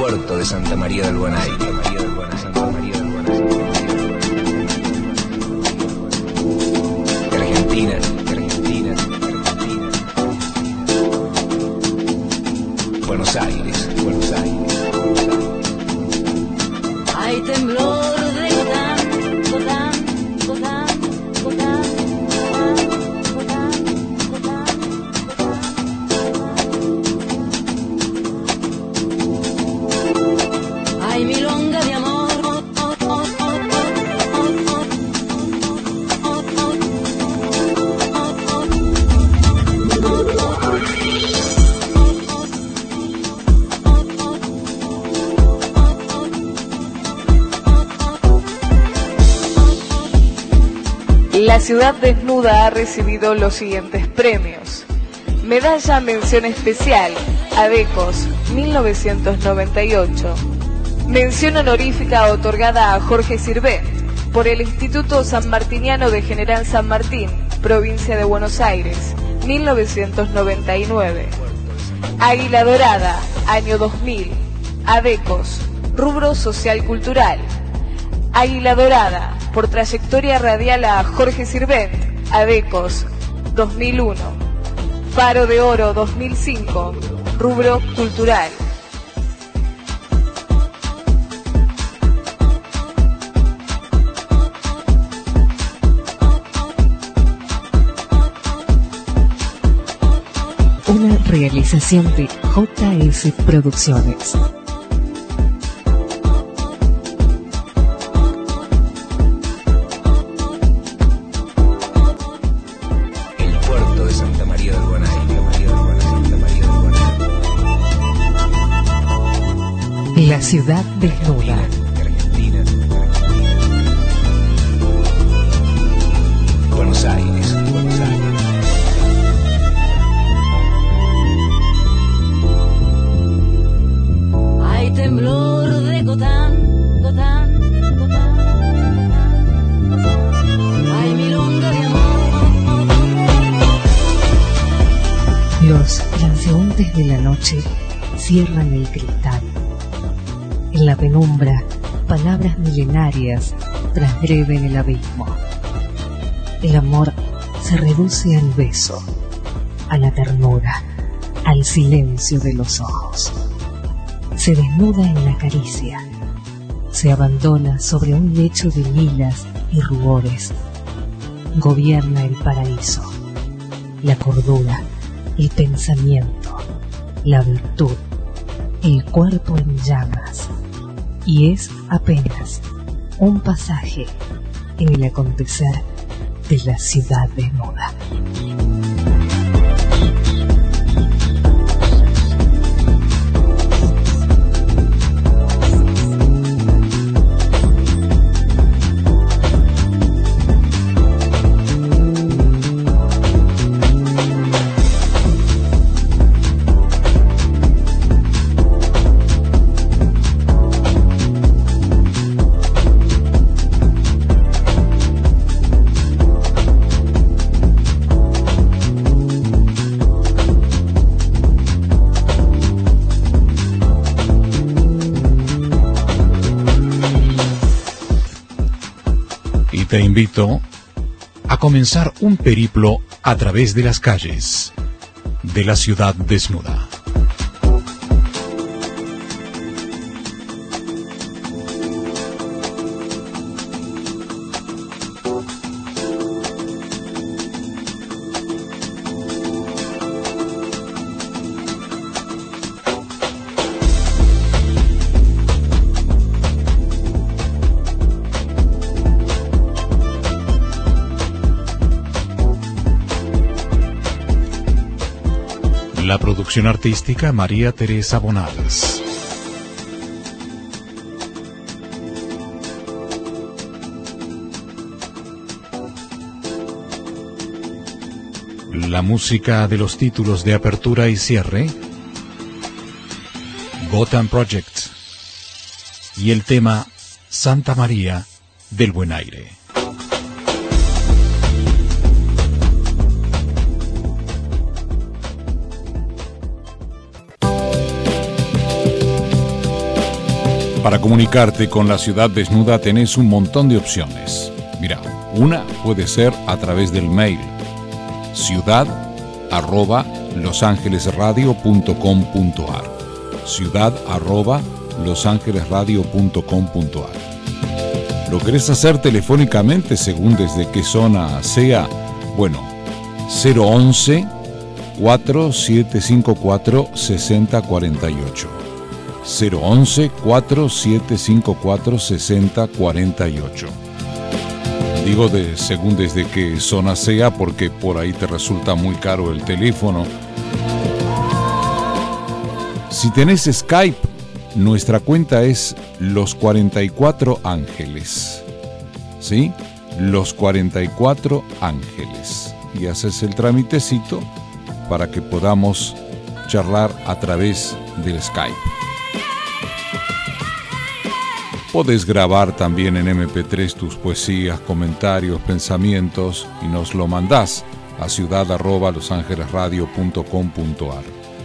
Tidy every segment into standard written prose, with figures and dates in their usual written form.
puerto de Santa María del Buen Aire. De Argentina. Buenos Aires. Hay temblor de Gotán. Hay milonga de amor. La Ciudad Desnuda ha recibido los siguientes premios. Medalla Mención Especial, Adecos, 1998. Mención honorífica otorgada a Jorge Sirvent por el Instituto Sanmartiniano de General San Martín, provincia de Buenos Aires, 1999. Águila Dorada, año 2000. Adecos, rubro social cultural. Águila Dorada, por trayectoria radial a Jorge Sirvent, Adecos, 2001. Faro de Oro 2005, rubro cultural. Una realización de JS Producciones. La Ciudad Desnuda. Buenos Aires. Hay temblor de Gotán. Hay milonga de amor. Los transeúntes de la noche cierran el cristal. En la penumbra, palabras milenarias transgreden el abismo. El amor se reduce al beso, a la ternura, al silencio de los ojos. Se desnuda en la caricia, se abandona sobre un lecho de lilas y rubores. Gobierna el paraíso, la cordura, el pensamiento, la virtud, el cuerpo en llamas. Y es apenas un pasaje en el acontecer de la Ciudad Desnuda. Te invito a comenzar un periplo a través de las calles de la Ciudad Desnuda. La producción artística María Teresa Bonales. La música de los títulos de apertura y cierre, Gotham Project, y el tema Santa María del Buen Aire. Para comunicarte con la ciudad desnuda tenés un montón de opciones. Mira, una puede ser a través del mail ciudad@losangelesradio.com.ar ciudad@losangelesradio.com.ar. ¿Lo querés hacer telefónicamente según desde qué zona sea? Bueno, 011 4754 6048. 011 4754 6048. Digo según desde qué zona sea porque por ahí te resulta muy caro el teléfono. Si tenés Skype, nuestra cuenta es Los 44 Ángeles. ¿Sí? Los 44 Ángeles. Y haces el tramitecito para que podamos charlar a través del Skype. Podés grabar también en MP3 tus poesías, comentarios, pensamientos y nos lo mandás a ciudad@losangelesradio.com.ar.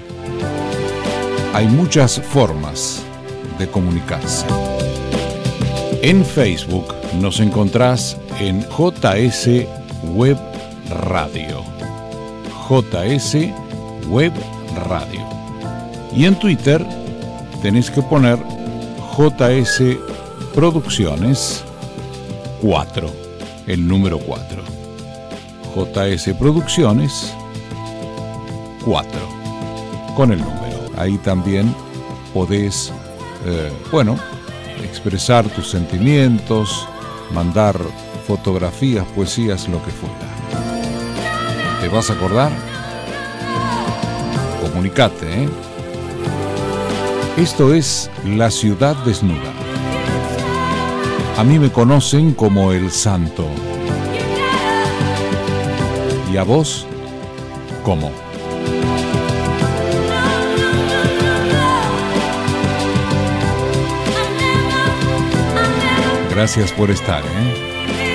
Hay muchas formas de comunicarse. En Facebook nos encontrás en JS Web Radio. JS Web Radio. Y en Twitter tenés que poner JS Producciones 4, el número 4. JS Producciones 4, con el número. Ahí también podés, expresar tus sentimientos, mandar fotografías, poesías, lo que fuera. ¿Te vas a acordar? Comunicate, ¿eh? Esto es La Ciudad Desnuda. A mí me conocen como El Santo. ¿Y a vos? ¿Cómo? Gracias por estar, ¿eh?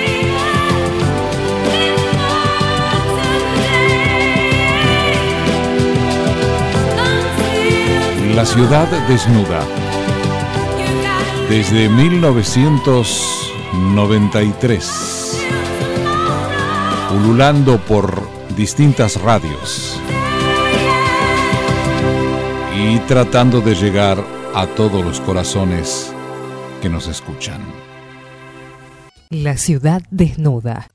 La Ciudad Desnuda. Desde 1993. Pululando por distintas radios. Y tratando de llegar a todos los corazones que nos escuchan. La Ciudad Desnuda.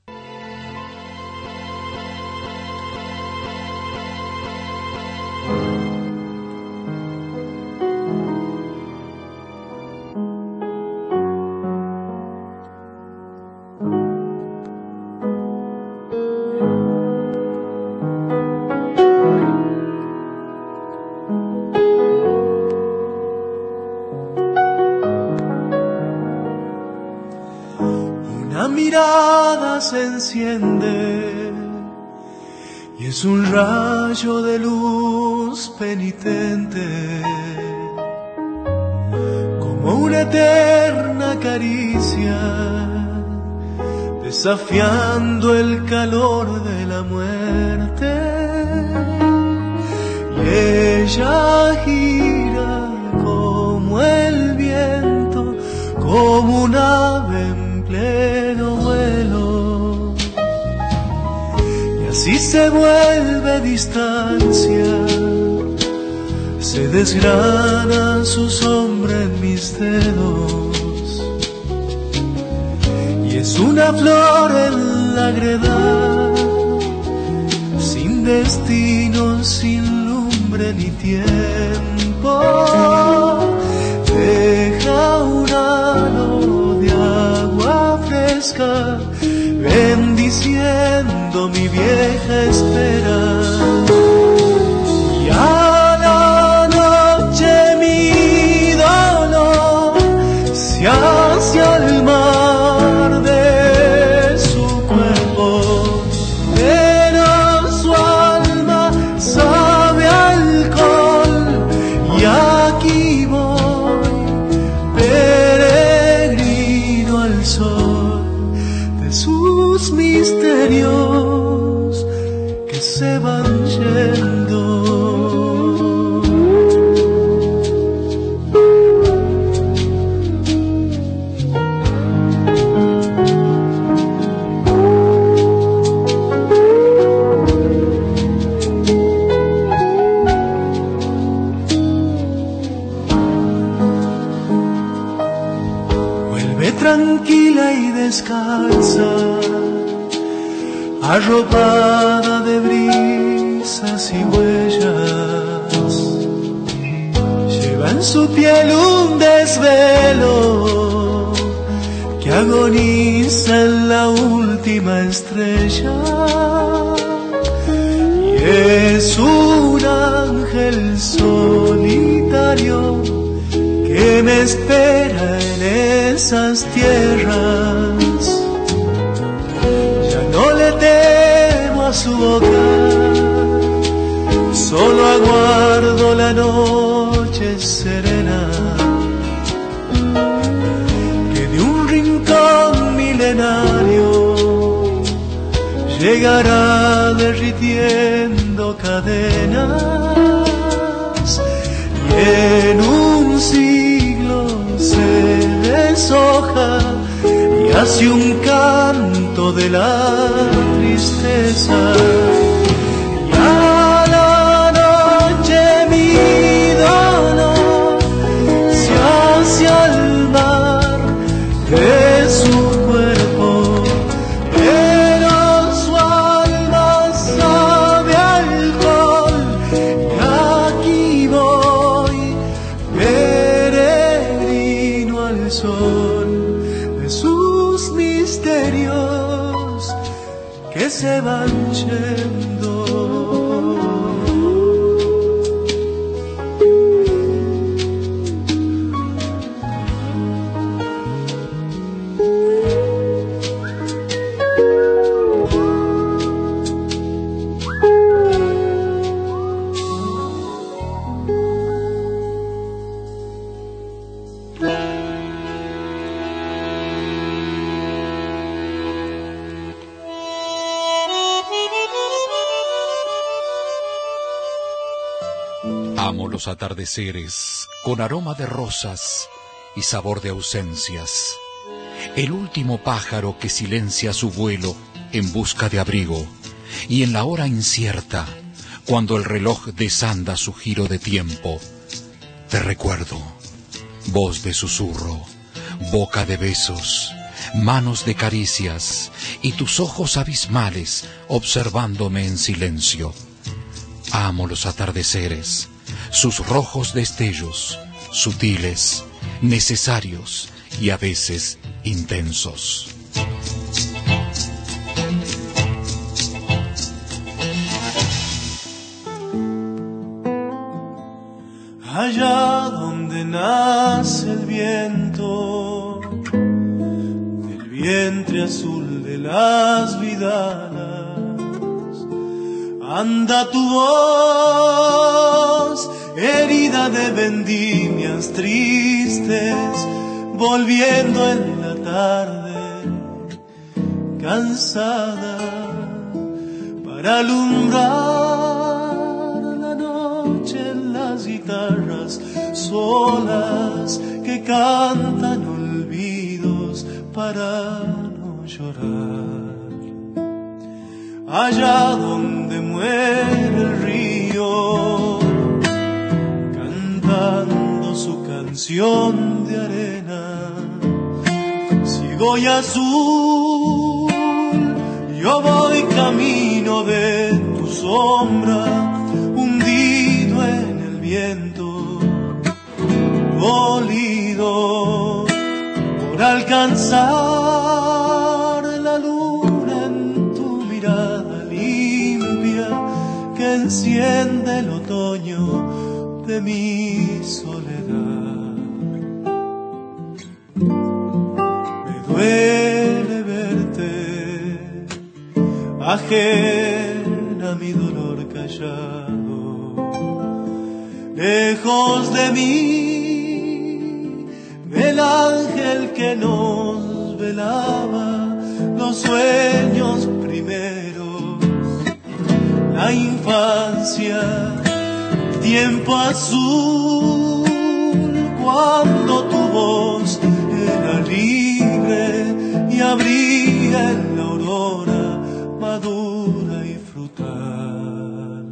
Se enciende y es un rayo de luz penitente, como una eterna caricia, desafiando el calor de la muerte. Y ella gira como el viento, como un ave en pleno vuelo. Si se vuelve distancia, se desgrana su sombra en mis dedos. Y es una flor en la greda, sin destino, sin lumbre ni tiempo. Deja un halo de agua fresca, bendiciendo mi vieja espera. Y a la noche mi dolor se hacia el mar de su cuerpo, pero su alma sabe alcohol. Y aquí voy, peregrino al sol de sus misterios, que se va y descalza, arropada de brisas y huellas, lleva en su piel un desvelo que agoniza en la última estrella, y es un ángel solitario que me espera en esas tierras. Ya no le temo a su boca, solo aguardo la noche serena, que de un rincón milenario llegará derritiendo cadenas, y en un siglo se deshoja y hace un canto de la tristeza. Y a la noche mi dolor se hace al mar de su cuerpo, pero su alma sabe alcohol, y aquí voy peregrino al sol de sus misterios que se van yendo. Amo los atardeceres con aroma de rosas y sabor de ausencias. El último pájaro que silencia su vuelo en busca de abrigo, y en la hora incierta, cuando el reloj desanda su giro de tiempo, te recuerdo, voz de susurro, boca de besos, manos de caricias y tus ojos abismales observándome en silencio. Amo los atardeceres, sus rojos destellos, sutiles, necesarios y a veces intensos. Allá donde nace el viento, del vientre azul de las vidalas, anda tu voz, herida de vendimias tristes, volviendo en la tarde, cansada, para alumbrar la noche en las guitarras solas que cantan olvidos para no llorar. Allá donde muere el río, cantando su canción de arena, ciego y azul, yo voy camino de tu sombra, hundido en el viento, dolido por alcanzar la luna en tu mirada limpia que enciende el otoño de mi soledad. Me duele verte ajena a mi dolor callado, lejos de mí, el ángel que nos velaba los sueños primeros, la infancia, tiempo azul, cuando tu voz era libre y abría en la aurora madura y frutal.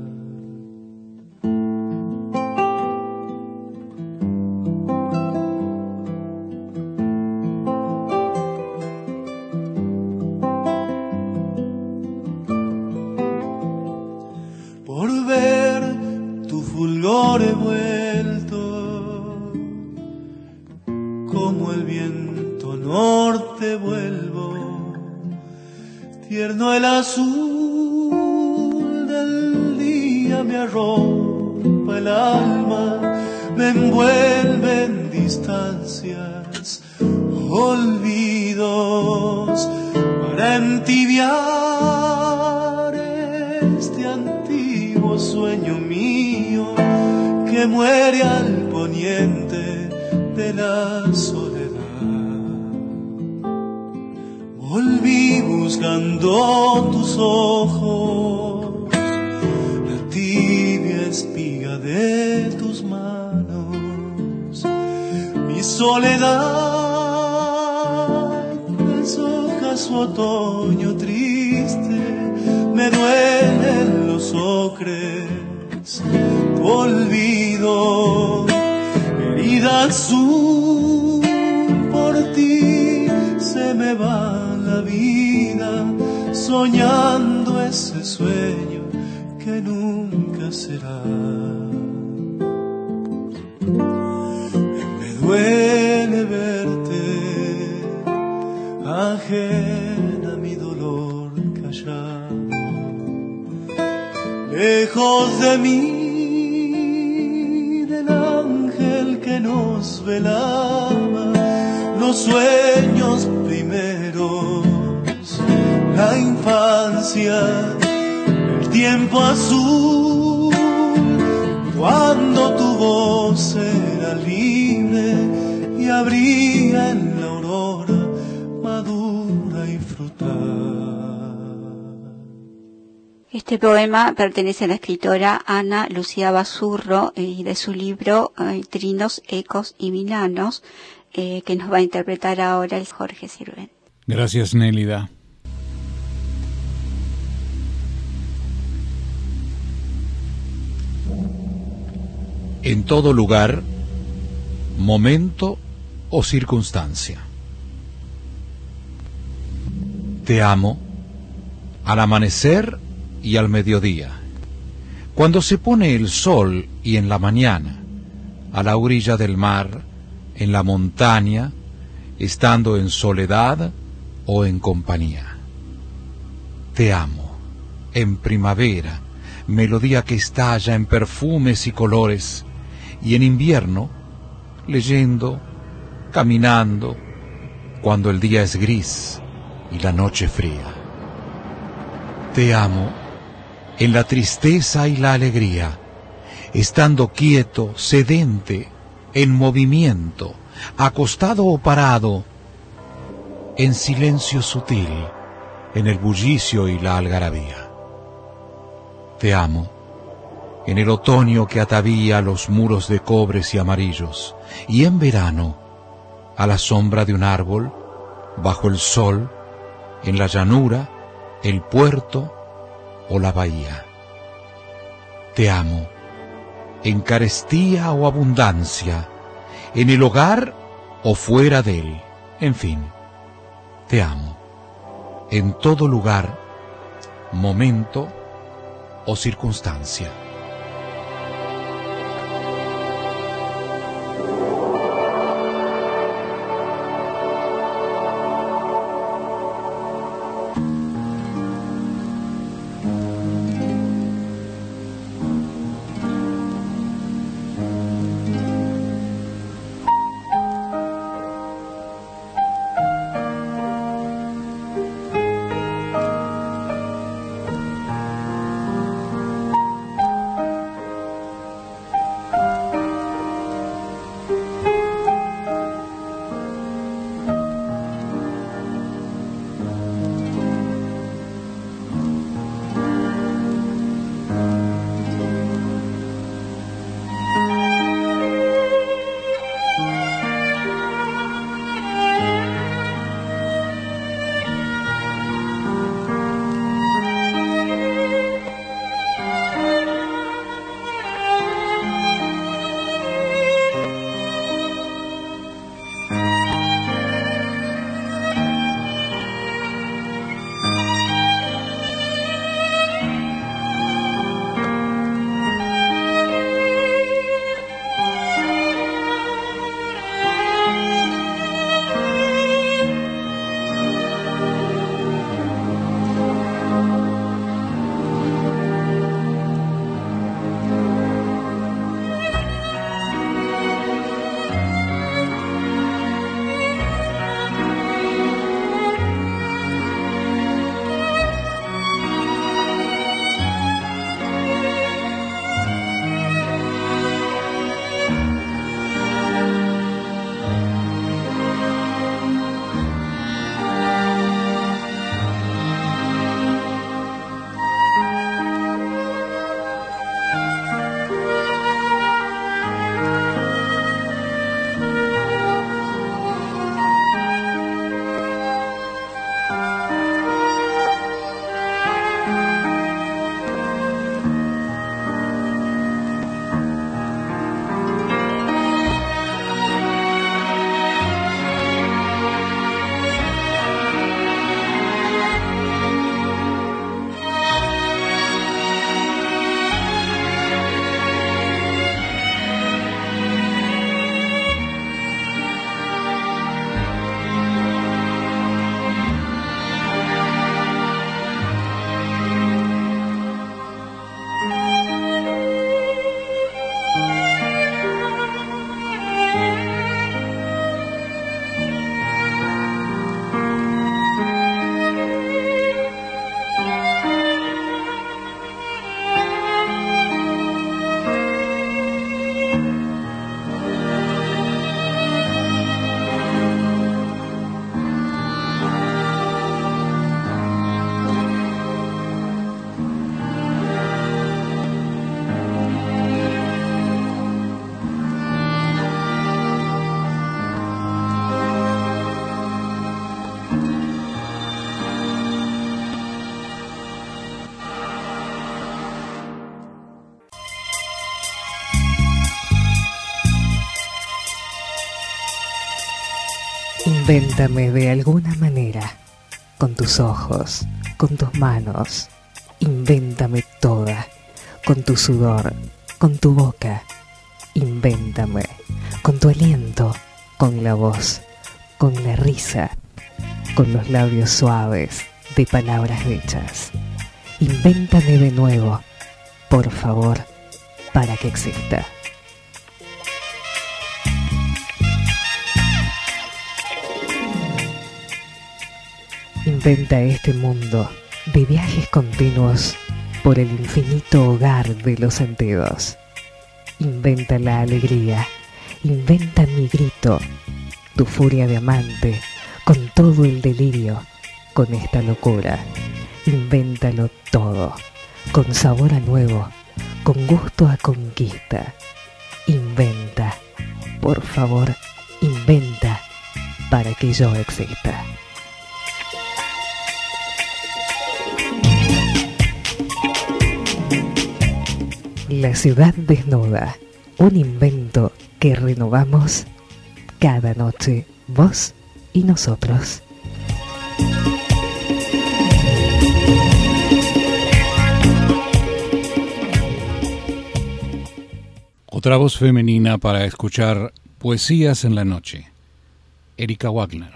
flor he vuelto, como el viento norte vuelvo, tierno el azul del día me arropa el alma, me envuelve en distancias, olvidos, para entibiar este antiguo sueño mío que muere al poniente de la soledad. Volví buscando tus ojos, la tibia espiga de tus manos, mi soledad deshoja su otoño triste, me duelen los ocres, olvido, herida azul, por ti se me va la vida, soñando ese sueño que nunca será. Me duele verte, ajena a mi dolor callado, lejos de mí, del ángel que nos velaba, los sueños primeros, la infancia, el tiempo azul, cuando tu voz era libre y abría en la aurora madura y frutal. Este poema pertenece a la escritora Ana Lucía Basurro y de su libro Trinos, Ecos y Vilanos, que nos va a interpretar ahora el Jorge Sirven. Gracias, Nélida. En todo lugar, momento o circunstancia. Te amo al amanecer y al mediodía, cuando se pone el sol y en la mañana, a la orilla del mar, en la montaña, estando en soledad o en compañía. Te amo en primavera, melodía que estalla en perfumes y colores, y en invierno, leyendo, caminando, cuando el día es gris y la noche fría. Te amo en la tristeza y la alegría, estando quieto, sedente, en movimiento, acostado o parado, en silencio sutil, en el bullicio y la algarabía. Te amo en el otoño que atavía los muros de cobres y amarillos, y en verano, a la sombra de un árbol, bajo el sol, en la llanura, el puerto o la bahía. Te amo en carestía o abundancia, en el hogar o fuera de él, en fin, te amo en todo lugar, momento o circunstancia. Invéntame de alguna manera, con tus ojos, con tus manos. Invéntame toda, con tu sudor, con tu boca. Invéntame, con tu aliento, con la voz, con la risa, con los labios suaves de palabras hechas. Invéntame de nuevo, por favor, para que exista. Inventa este mundo de viajes continuos por el infinito hogar de los sentidos. Inventa la alegría, inventa mi grito, tu furia de amante, con todo el delirio, con esta locura. Invéntalo todo, con sabor a nuevo, con gusto a conquista. Inventa, por favor, inventa para que yo exista. La ciudad desnuda, un invento que renovamos cada noche, vos y nosotros. Otra voz femenina para escuchar Poesías en la Noche. Erika Wagner.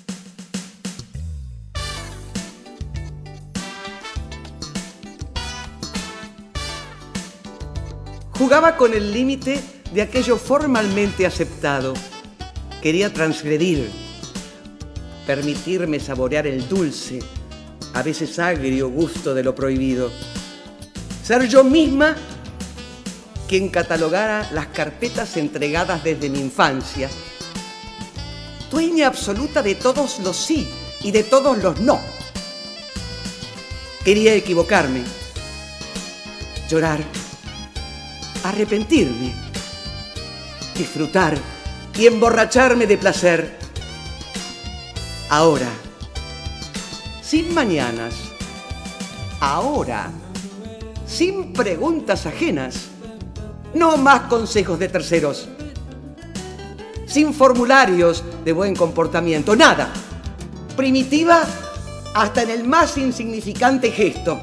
Jugaba con el límite de aquello formalmente aceptado. Quería transgredir, permitirme saborear el dulce, a veces agrio gusto de lo prohibido. Ser yo misma quien catalogara las carpetas entregadas desde mi infancia. Dueña absoluta de todos los sí y de todos los no. Quería equivocarme, llorar, arrepentirme, disfrutar y emborracharme de placer. Ahora, sin mañanas, ahora, sin preguntas ajenas, no más consejos de terceros, sin formularios de buen comportamiento, nada. Primitiva hasta en el más insignificante gesto.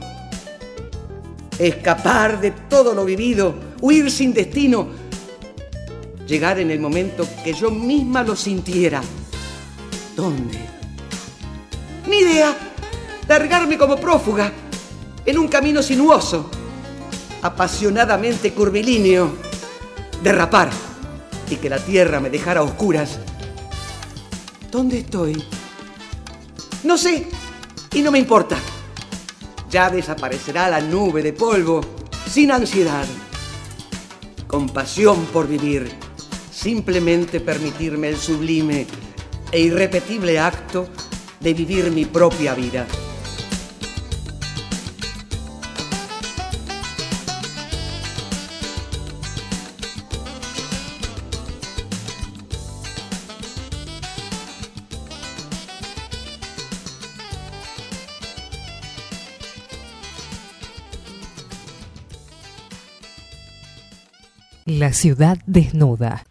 Escapar de todo lo vivido, huir sin destino, llegar en el momento que yo misma lo sintiera. ¿Dónde? Ni idea. Largarme como prófuga en un camino sinuoso, apasionadamente curvilíneo, derrapar y que la tierra me dejara a oscuras. ¿Dónde estoy? No sé y no me importa. Ya desaparecerá la nube de polvo sin ansiedad. Con pasión por vivir, simplemente permitirme el sublime e irrepetible acto de vivir mi propia vida. La ciudad desnuda.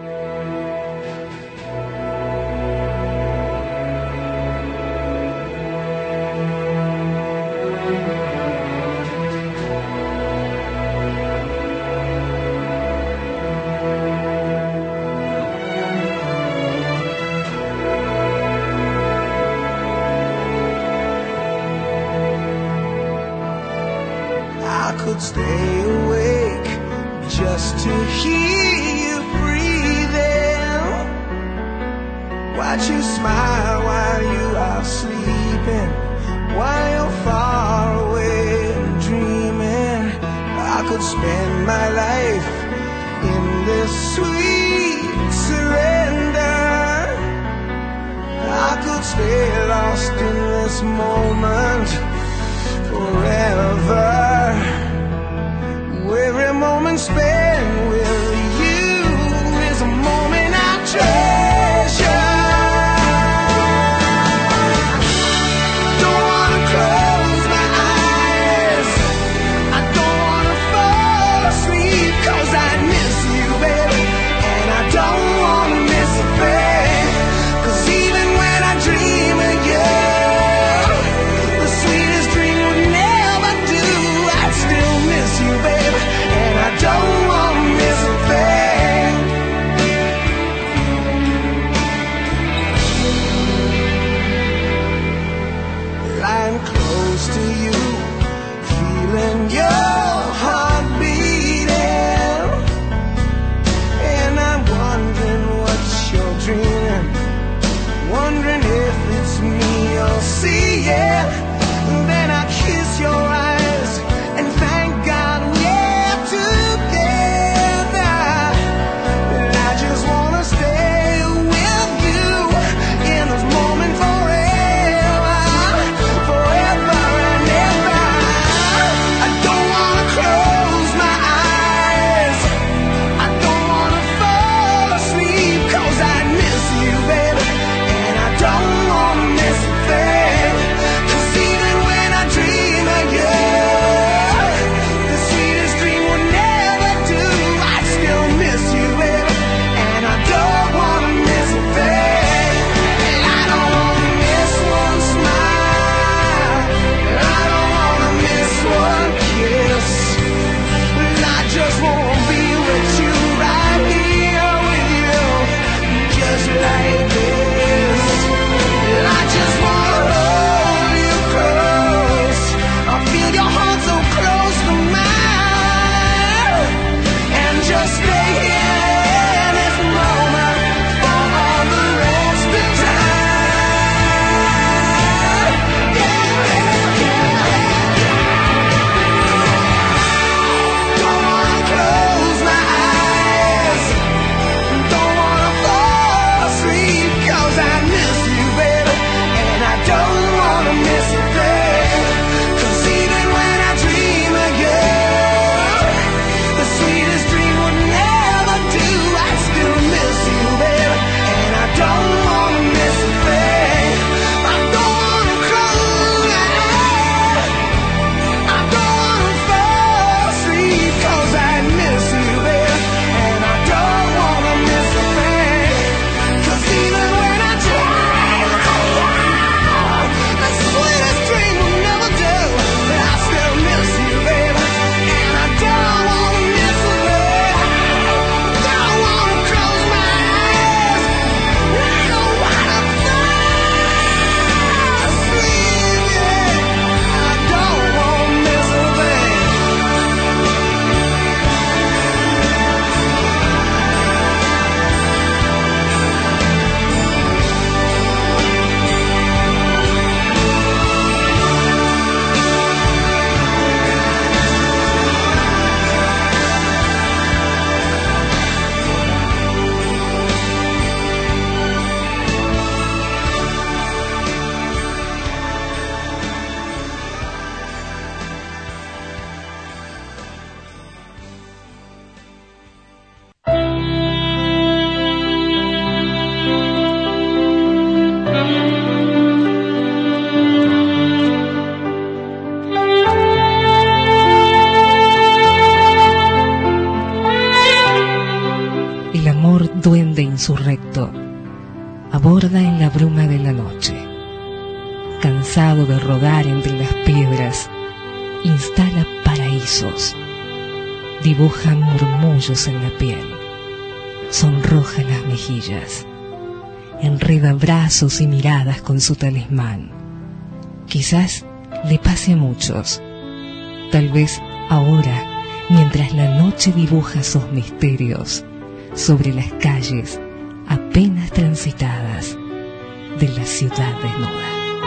I could stay awake just to hear you breathing, watch you smile while you are sleeping, while you're far away dreaming. I could spend my life in this sweet surrender. I could stay lost in this moment forever. Every moment spent with you is a moment I treasure. Don't wanna close my eyes, I don't wanna fall asleep, 'cause I miss you, baby, and I don't wanna miss a thing. 'Cause even El amor duende insurrecto aborda en la bruma de la noche. Cansado de rodar entre las piedras, instala paraísos. Dibuja murmullos en la piel, sonroja las mejillas, enreda brazos y miradas con su talismán. Quizás le pase a muchos, tal vez ahora, mientras la noche dibuja sus misterios sobre las calles apenas transitadas de la ciudad desnuda.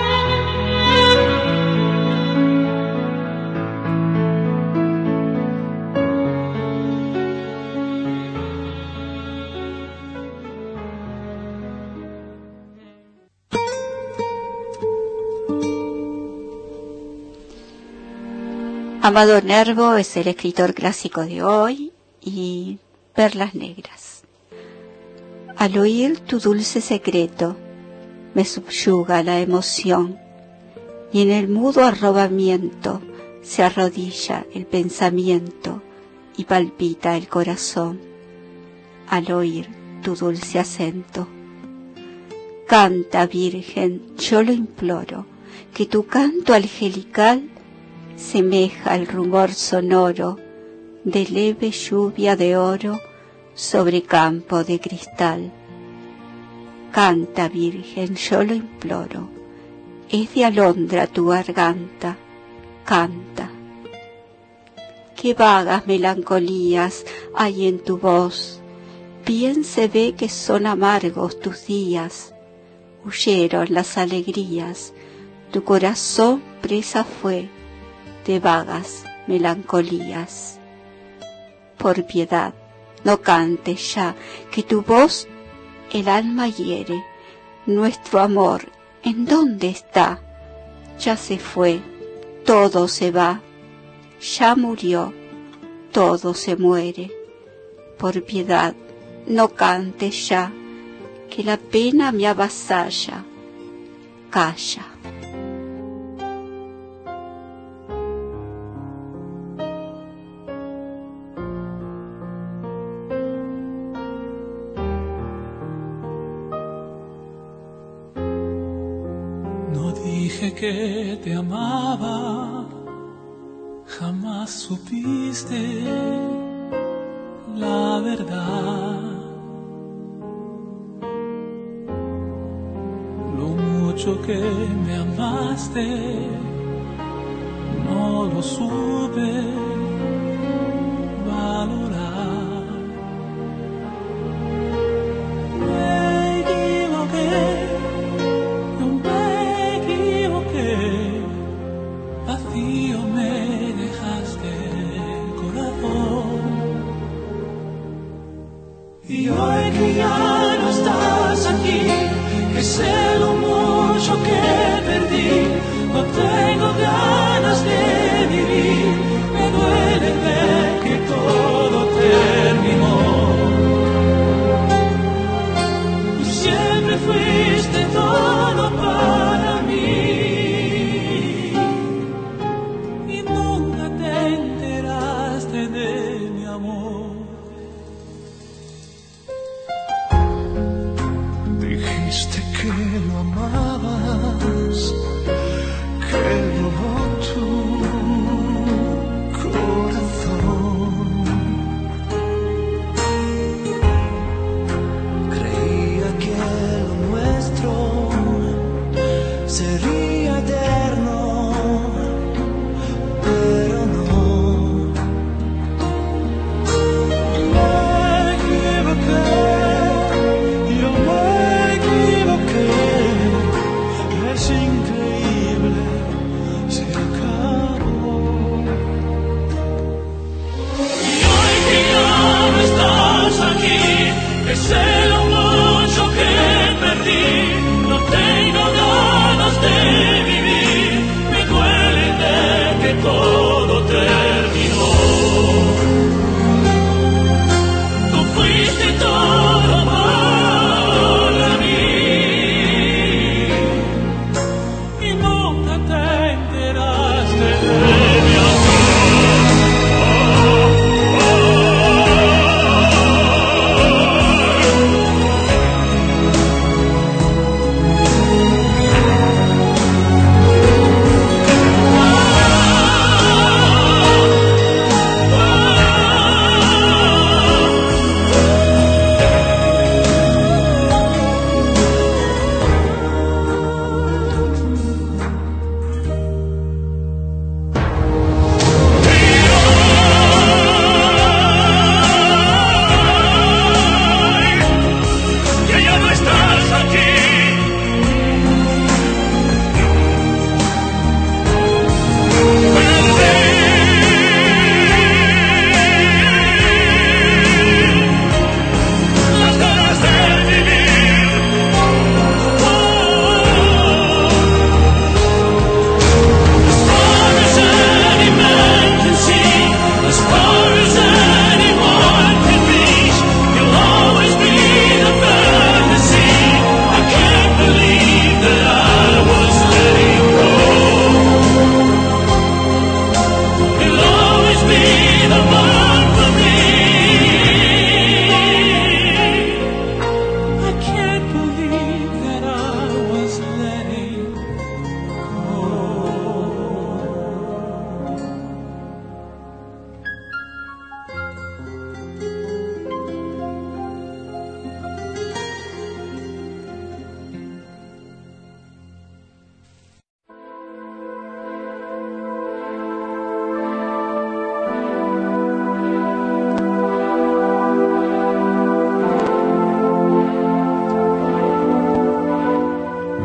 Amado Nervo es el escritor clásico de hoy y Perlas Negras. Al oír tu dulce secreto me subyuga la emoción y en el mudo arrobamiento se arrodilla el pensamiento y palpita el corazón al oír tu dulce acento. Canta, Virgen, yo lo imploro, que tu canto angelical semeja el rumor sonoro de leve lluvia de oro sobre campo de cristal. Canta, Virgen, yo lo imploro, es de alondra tu garganta, canta. Qué vagas melancolías hay en tu voz, bien se ve que son amargos tus días, huyeron las alegrías, tu corazón presa fue de vagas melancolías. Por piedad, no cantes ya, que tu voz el alma hiere. Nuestro amor, ¿en dónde está? Ya se fue, todo se va, ya murió, todo se muere. Por piedad, no cantes ya, que la pena me avasalla. Calla. Dije que te amaba, jamás supiste la verdad. Lo mucho que me amaste, no lo supe valorar. Me equivoqué. Vacío me dejaste el corazón. Y hoy que ya no estás aquí, que sé lo mucho que perdí, no tengo ganas de vivir, me duele ver que todo terminó. Tú siempre fuiste todo para mí. De mi amor, dijiste que lo amabas, que robó tu corazón. Creía que lo nuestro sería eterno, pero no.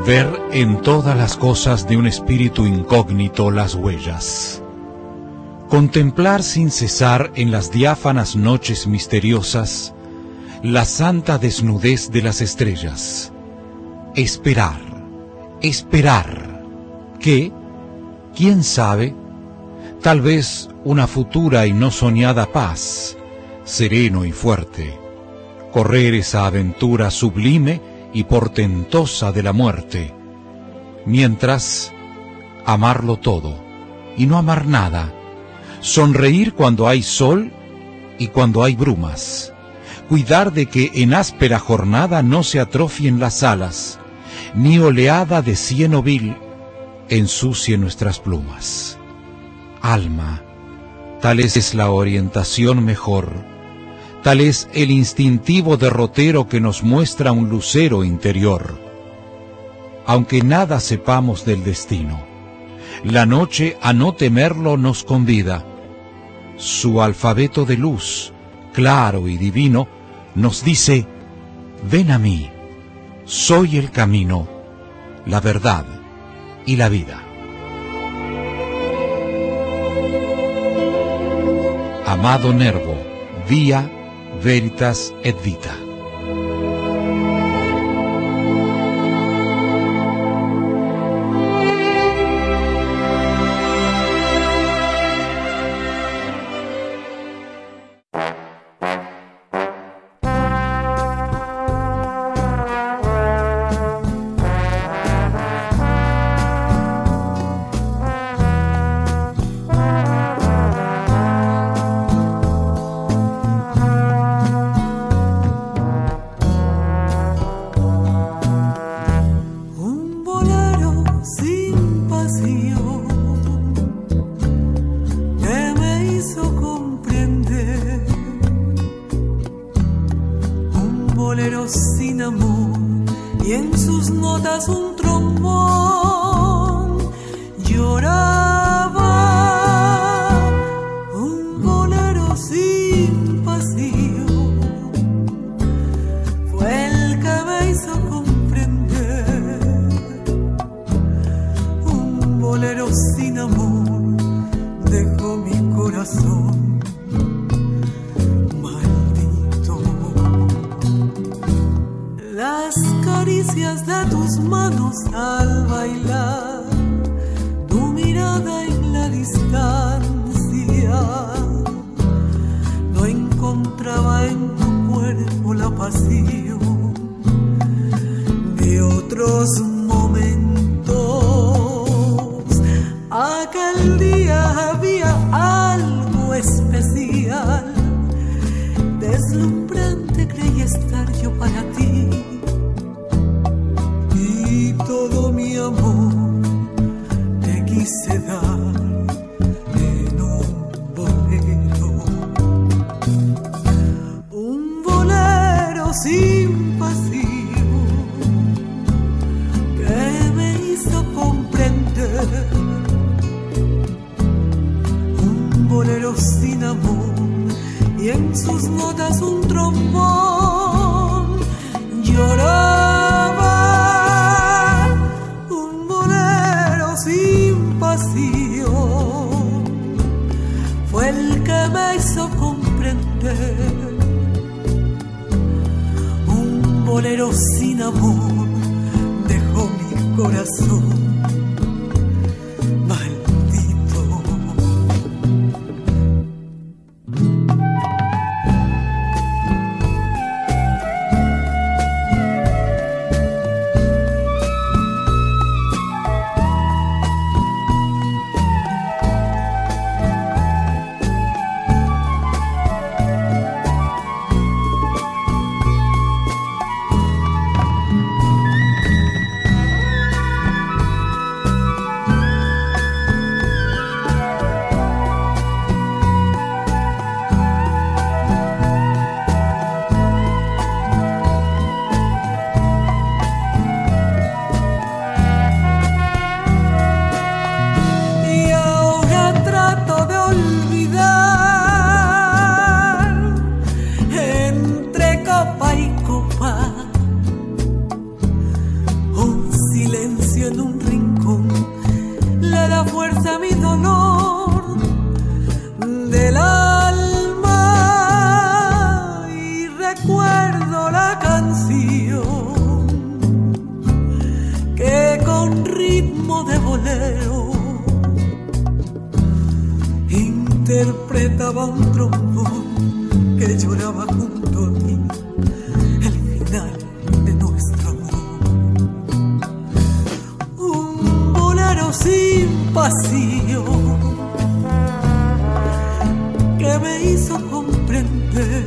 ver en todas las cosas de un espíritu incógnito las huellas. Contemplar sin cesar en las diáfanas noches misteriosas la santa desnudez de las estrellas. Esperar, esperar. ¿Qué? ¿Quién sabe? Tal vez una futura y no soñada paz, sereno y fuerte. Correr esa aventura sublime y portentosa de la muerte. Mientras, amarlo todo y no amar nada. Sonreír cuando hay sol y cuando hay brumas. Cuidar de que en áspera jornada no se atrofien las alas, ni oleada de cieno vil ensucie nuestras plumas. Alma, tal es la orientación mejor, tal es el instintivo derrotero que nos muestra un lucero interior. Aunque nada sepamos del destino, la noche a no temerlo nos convida. Su alfabeto de luz, claro y divino, nos dice: ven a mí, soy el camino, la verdad y la vida. Amado Nervo, Via Veritas et Vita. interpretaba un trombón que lloraba junto a mí el final de nuestro amor. Un bolero sin pasión que me hizo comprender,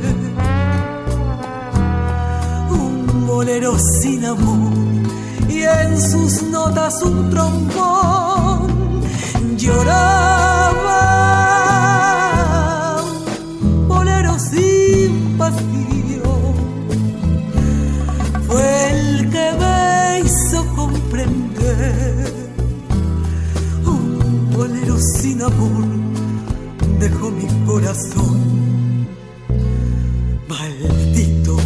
un bolero sin amor y en sus notas un trombón lloraba. Bolero sin pasión fue el que me hizo comprender, un bolero sin amor dejó mi corazón maldito.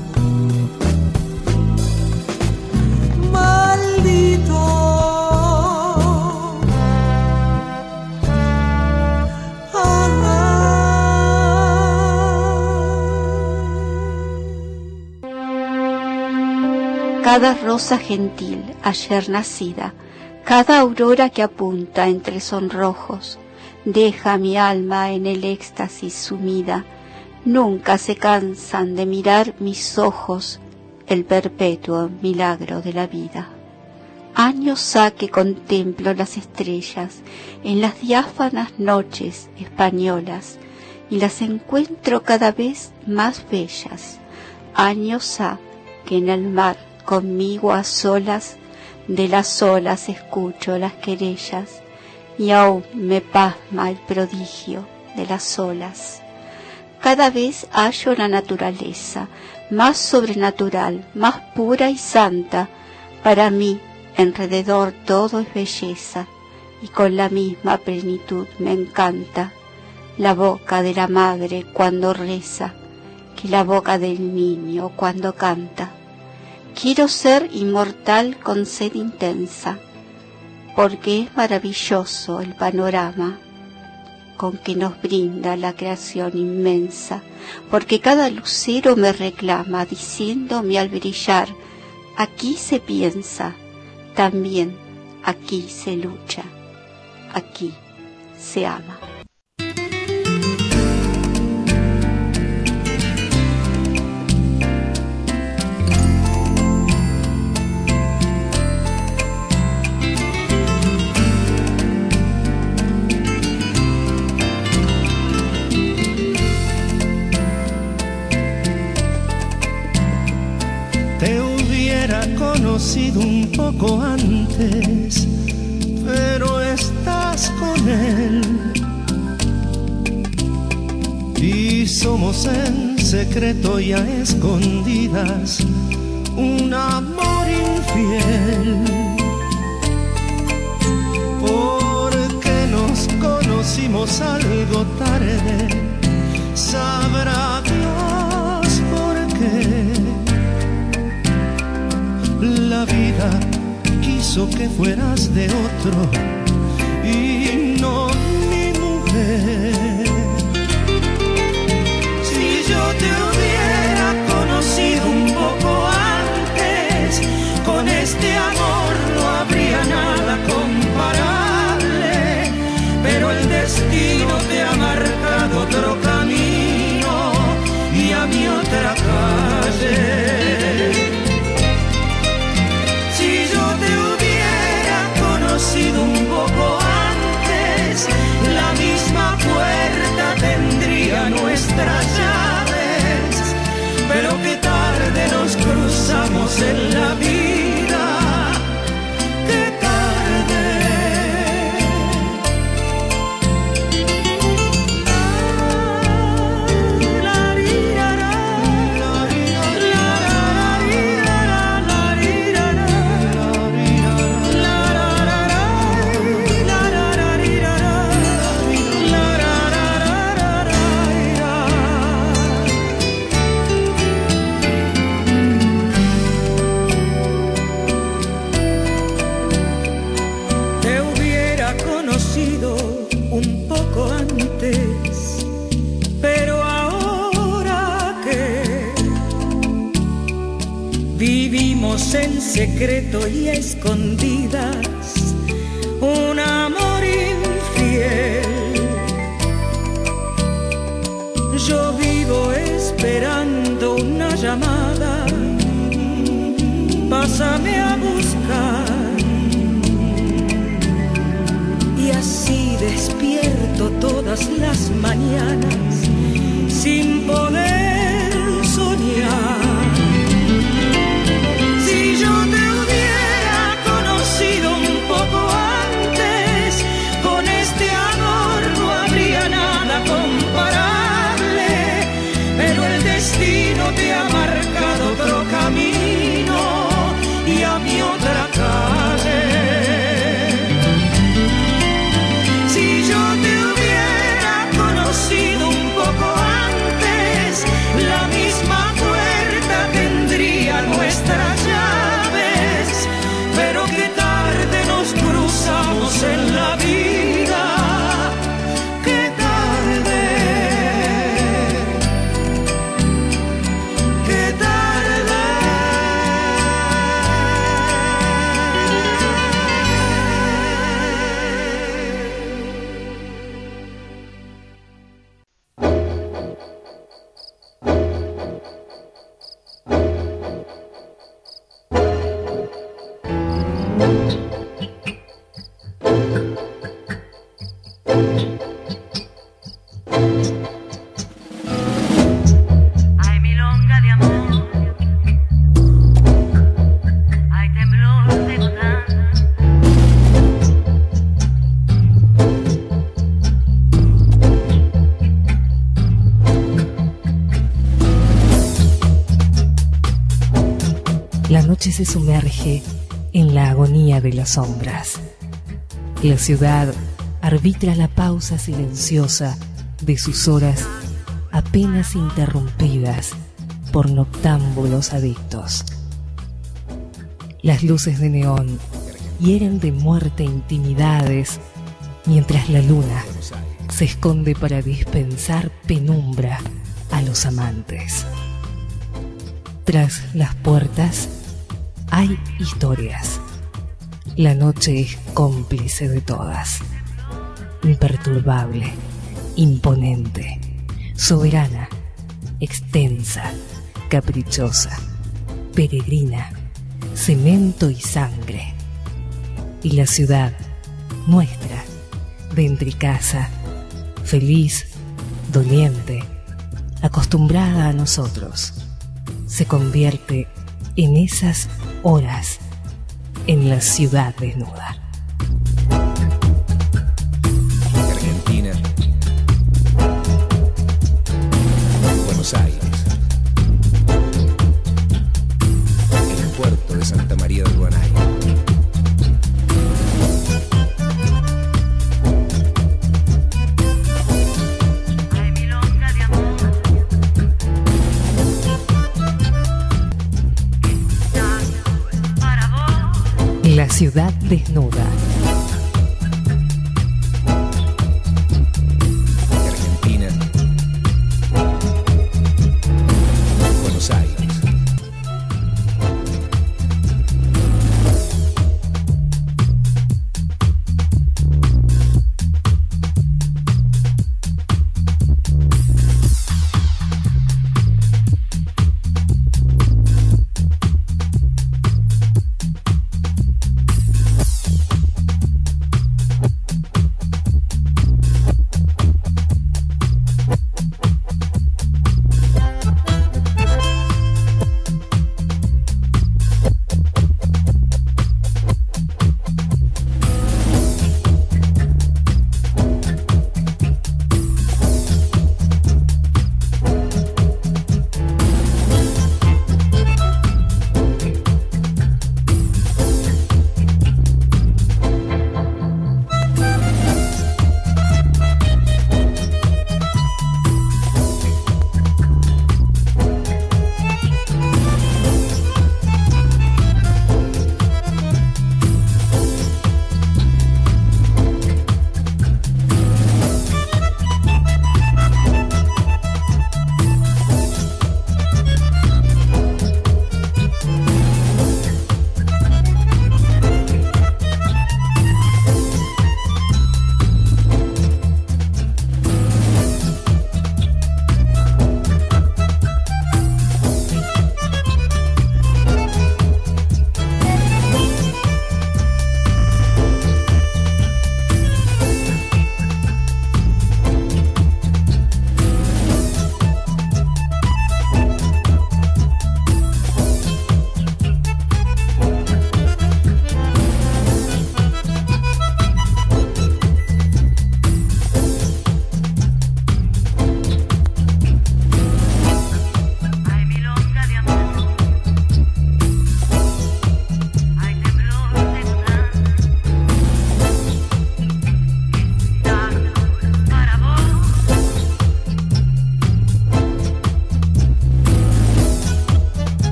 Cada rosa gentil ayer nacida, cada aurora que apunta entre sonrojos, deja mi alma en el éxtasis sumida. Nunca se cansan de mirar mis ojos el perpetuo milagro de la vida. Años ha que contemplo las estrellas en las diáfanas noches españolas y las encuentro cada vez más bellas. Años ha que en el mar conmigo a solas de las olas escucho las querellas y aún me pasma el prodigio de las olas. Cada vez hallo la naturaleza más sobrenatural, más pura y santa. Para mí, alrededor todo es belleza y con la misma plenitud me encanta la boca de la madre cuando reza que la boca del niño cuando canta. Quiero ser inmortal con sed intensa, porque es maravilloso el panorama con que nos brinda la creación inmensa, porque cada lucero me reclama, diciéndome al brillar, aquí se piensa, también aquí se lucha, aquí se ama. Conocido un poco antes, pero estás con él y somos en secreto y a escondidas un amor infiel, porque nos conocimos algo tarde, sabrá Dios por qué. La vida quiso que fueras de otro y no mi mujer. Si yo te hubiera conocido un poco antes, con este amor no habría nada comparable, pero el destino te ha marcado otro camino y a mí otra calle. Sido un poco antes, la misma puerta tendría nuestras llaves, pero qué tarde nos cruzamos en la vida, qué tarde. Pero ahora que vivimos en secreto y a escondidas un amor infiel, llamada, pásame a buscar. Y así despierto todas las mañanas sin poder soñar. Si yo te hubiera conocido un poco antes, con este amor no habría nada comparable, pero el destino te ha marcado otro camino y a mí otra calle. Si yo te hubiera conocido un poco antes, la misma puerta tendría nuestras llaves, pero qué tarde nos cruzamos en la vida, qué tarde, qué tarde. Hay milonga de amor, hay temblor de gotán. La noche se sumerge en la agonía de las sombras. La ciudad arbitra la pausa silenciosa de sus horas apenas interrumpidas por noctámbulos adictos. Las luces de neón hieren de muerte intimidades, mientras la luna se esconde para dispensar penumbra a los amantes. Tras las puertas hay historias. La noche es cómplice de todas. Imperturbable, imponente, soberana, extensa, caprichosa, peregrina, cemento y sangre. Y la ciudad, nuestra, de entrecasa, feliz, doliente, acostumbrada a nosotros, se convierte en esas horas en la ciudad desnuda. Argentina, Buenos Aires, en el puerto de Santa María del Guanay. Hay milonga de amor, para vos. La ciudad desnuda. Argentina, Buenos Aires.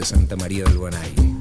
Santa María del Buen Aire.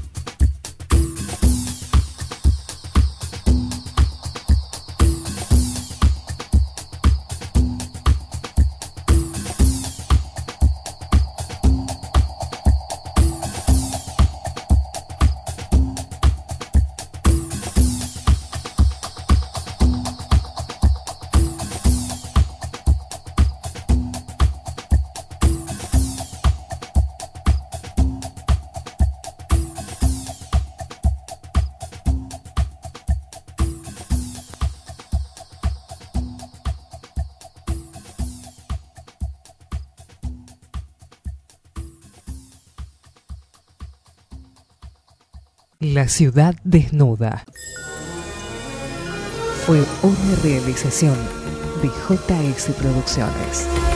La ciudad desnuda fue una realización de JS Producciones.